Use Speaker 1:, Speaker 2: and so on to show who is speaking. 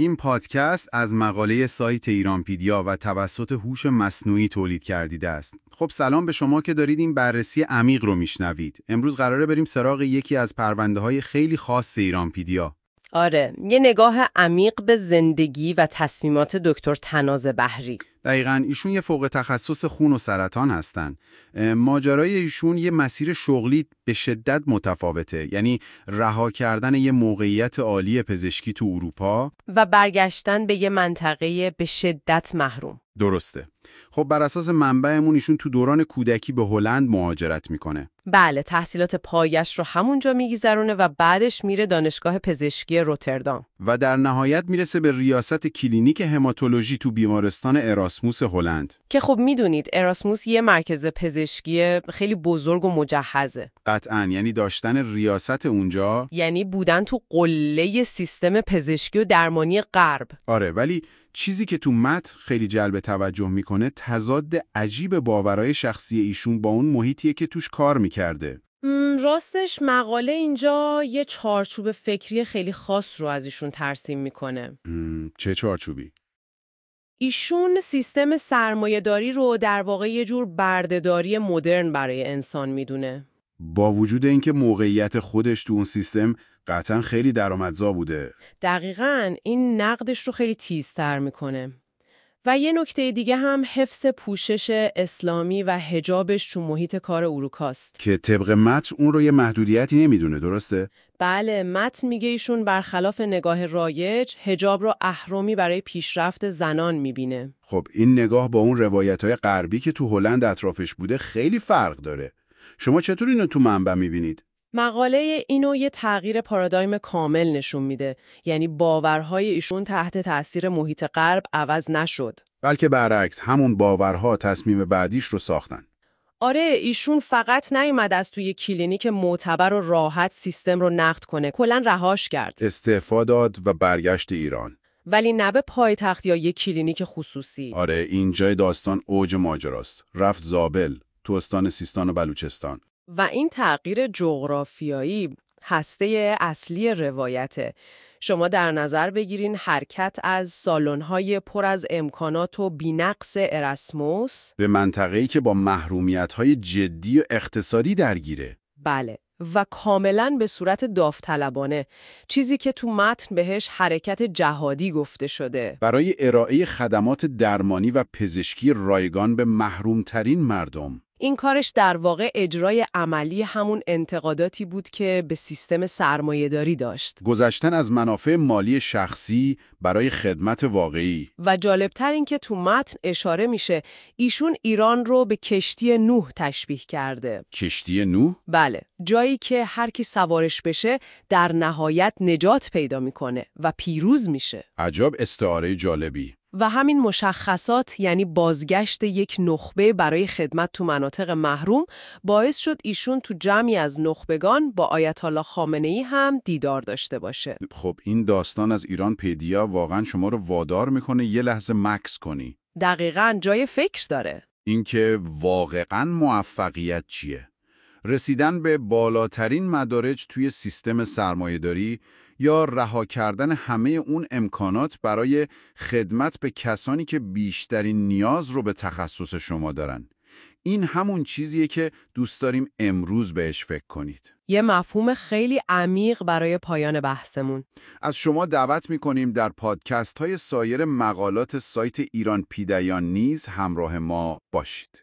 Speaker 1: این پادکست از مقاله سایت ایرانپیدیا و توسط هوش مصنوعی تولید گردیده است. خب سلام به شما که دارید این بررسی عمیق رو میشنوید. امروز قراره بریم سراغ یکی از پرونده‌های خیلی خاص ایرانپیدیا.
Speaker 2: آره، یه نگاه عمیق به زندگی و تصمیمات دکتر طناز بحری.
Speaker 1: دقیقاً ایشون یه فوق تخصص خون و سرطان هستن. ماجرای ایشون یه مسیر شغلی به شدت متفاوته، یعنی رها کردن یه موقعیت عالی پزشکی تو اروپا
Speaker 2: و برگشتن به یه منطقه به شدت محروم.
Speaker 1: درسته. خب بر اساس منبعمون ایشون تو دوران کودکی به هلند مهاجرت میکنه.
Speaker 2: بله، تحصیلات پایش رو همونجا میگذرونه و بعدش میره دانشگاه پزشکی روتردام.
Speaker 1: و در نهایت میرسه به ریاست کلینیک هماتولوژی تو بیمارستان اراسموس هلند.
Speaker 2: که خب میدونید اراسموس یه مرکز پزشکی خیلی بزرگ و مجهزه.
Speaker 1: قطعاً، یعنی داشتن ریاست اونجا
Speaker 2: یعنی بودن تو قله سیستم پزشکی و درمانی غرب.
Speaker 1: آره، ولی چیزی که تو متن خیلی جلب توجه میکنه تضاد عجیب باورهای شخصی ایشون با اون محیطیه که توش کار میکرده.
Speaker 2: راستش مقاله اینجا یه چارچوب فکری خیلی خاص رو از ایشون ترسیم میکنه.
Speaker 1: چه چارچوبی؟
Speaker 2: ایشون سیستم سرمایه‌داری رو در واقع یه جور بردهداری مدرن برای انسان میدونه.
Speaker 1: با وجود اینکه موقعیت خودش تو اون سیستم قطعاً خیلی درآمدزا بوده.
Speaker 2: دقیقاً این نقدش رو خیلی تیزتر میکنه. و یه نکته دیگه هم حفظ پوشش اسلامی و حجابش تو محیط کار اروکاست.
Speaker 1: که طبق متن اون رو یه محدودیتی نمیدونه، درسته؟
Speaker 2: بله، متن میگه ایشون برخلاف نگاه رایج حجاب رو اهرمی برای پیشرفت زنان میبینه.
Speaker 1: خب این نگاه با اون روایت‌های غربی که تو هلند اطرافش بوده خیلی فرق داره. شما چطور اینو تو منبع میبینید؟
Speaker 2: مقاله اینو یه تغییر پارادایم کامل نشون میده. یعنی باورهای ایشون تحت تاثیر محیط غرب عوض نشد.
Speaker 1: بلکه برعکس، همون باورها تصمیم بعدیش رو ساختن.
Speaker 2: آره، ایشون فقط نیومد از توی کلینیک معتبر و راحت سیستم رو نقد کنه، کلاً رهاش کرد.
Speaker 1: استعفا داد و برگشت ایران.
Speaker 2: ولی نه به پایتخت یا یک کلینیک خصوصی.
Speaker 1: آره، اینجای داستان اوج ماجراست. رفت زابل، تو استان سیستان و بلوچستان.
Speaker 2: و این تغییر جغرافیایی هسته اصلی روایته. شما در نظر بگیرین حرکت از سالن‌های پر از امکانات و بی‌نقص اراسموس
Speaker 1: به منطقه‌ای که با محرومیت‌های جدی و اقتصادی درگیره.
Speaker 2: بله، و کاملاً به صورت داوطلبانه، چیزی که تو متن بهش حرکت جهادی گفته شده.
Speaker 1: برای ارائه خدمات درمانی و پزشکی رایگان به محرومترین مردم.
Speaker 2: این کارش در واقع اجرای عملی همون انتقاداتی بود که به سیستم سرمایه‌داری داشت.
Speaker 1: گذشتن از منافع مالی شخصی برای خدمت واقعی.
Speaker 2: و جالبتر این که تو متن اشاره میشه ایشون ایران رو به کشتی نوح تشبیه کرده.
Speaker 1: کشتی نوح؟
Speaker 2: بله، جایی که هر کی سوارش بشه در نهایت نجات پیدا میکنه و پیروز میشه.
Speaker 1: عجب استعاره جالبی.
Speaker 2: و همین مشخصات، یعنی بازگشت یک نخبه برای خدمت تو مناطق محروم، باعث شد ایشون تو جمعی از نخبگان با آیت الله خامنه‌ای هم دیدار داشته باشه.
Speaker 1: خب این داستان از ایرانپیدیا واقعا شما رو وادار میکنه یه لحظه مکث کنی.
Speaker 2: دقیقاً جای فکر داره.
Speaker 1: اینکه واقعا موفقیت چیه؟ رسیدن به بالاترین مدارج توی سیستم سرمایه‌داری یا رها کردن همه اون امکانات برای خدمت به کسانی که بیشترین نیاز رو به تخصص شما دارن. این همون چیزیه که دوست داریم امروز بهش فکر کنید.
Speaker 2: یه مفهوم خیلی عمیق برای پایان بحثمون.
Speaker 1: از شما دعوت می‌کنیم در پادکست‌های سایر مقالات سایت ایرانپیدیا نیز همراه ما باشید.